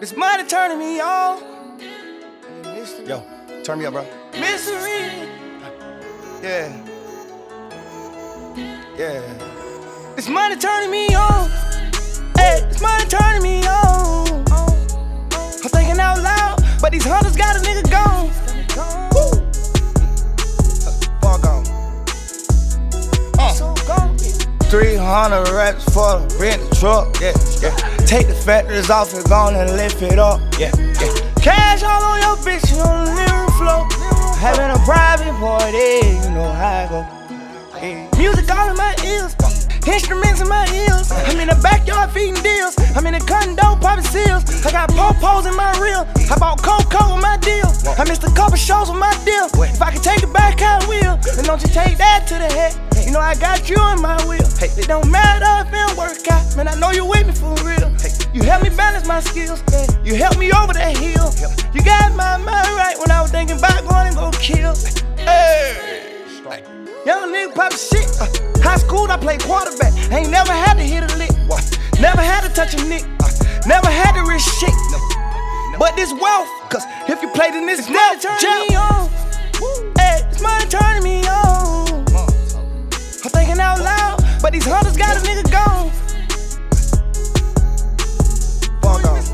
This money turning me on. Yo, turn me up, bro. Mystery. Yeah. This money turning me on. Hey, this money turning me on. I'm thinking out loud, but these hunters got a nigga gone. Woo. Far gone. So gone. 300 racks for the rent the truck. Yeah. Take the factories off and gone and lift it up. Yeah. Cash all on your bitch, you on the living floor. Having a private party, you know how I go. Yeah. Music all in my ears, instruments in my ears. I'm in the backyard feeding deals. I'm in the condo popping seals. I got po-pos in my reel. I bought Coco with my deal. I missed a couple shows with my deal. If I can take it back, I will. And don't you take that to the head. You know I got you in my wheel. It don't matter if it don't work out. Man, I know you with me for real. You help me balance my skills. You help me over that hill. You got my mind right when I was thinking about going and go kill. Hey. Young nigga poppin' shit. High school, I played quarterback. Ain't never had to hit a lick. Never had to touch a nick. Never had to risk shit. But this wealth, cause if you played in this money turning me on. Hey, this money turning me on. I'm thinking out loud, but these hunters got a nigga gone. Fuck on.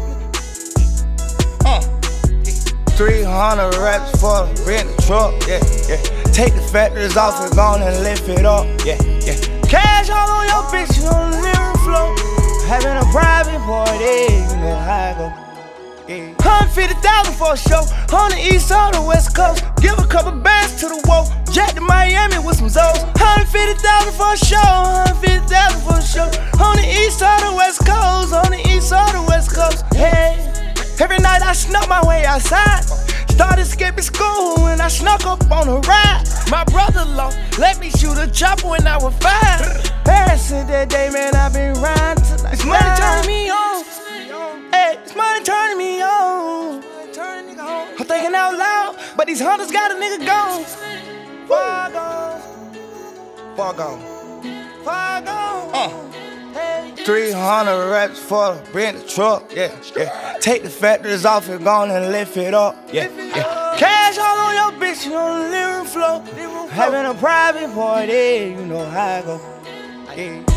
300 racks for the rent the truck. Yeah. Take the factories off and gone and lift it up. Yeah. Cash all on your bitch, you on the living floor. Having a private party, you know how I go. Yeah. 150,000 for a show on the east or the west coast. Give a couple bands to the wall. Jet to Miami with some Zoes. 150,000 for a show, 150,000 for a show on the east or the west coast, on the east or the west coast. Hey, every night I snuck my way outside. Started skipping school and I snuck up on a ride. My brother-in-law let me shoot a chopper when I was 5. Ever since that day, man, I've been riding till I This money turning me on. Hey, this money turning me on. I'm thinking out loud, but these hunters got a nigga gone. Far gone. Far gone. Far gone. 300 racks for the rent the truck. Yeah. Take the factories off and gone and lift it up. Yeah. Cash all on your bitch, you on the living floor. Having a private party, you know how I go. Yeah.